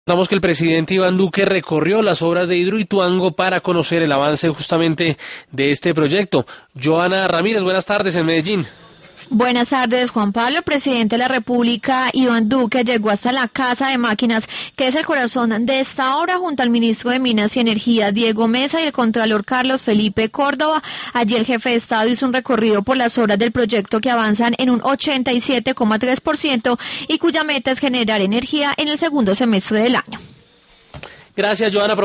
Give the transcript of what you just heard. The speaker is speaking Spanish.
Recordamos que el presidente Iván Duque recorrió las obras de Hidroituango para conocer el avance justamente de este proyecto. Joana Ramírez, buenas tardes en Medellín. Buenas tardes, Juan Pablo. El presidente de la República, Iván Duque, llegó hasta la Casa de Máquinas, que es el corazón de esta obra, junto al ministro de Minas y Energía, Diego Mesa, y el contralor Carlos Felipe Córdoba. Allí el jefe de Estado hizo un recorrido por las obras del proyecto que avanzan en un 87,3% y cuya meta es generar energía en el segundo semestre del año. Gracias, Joana.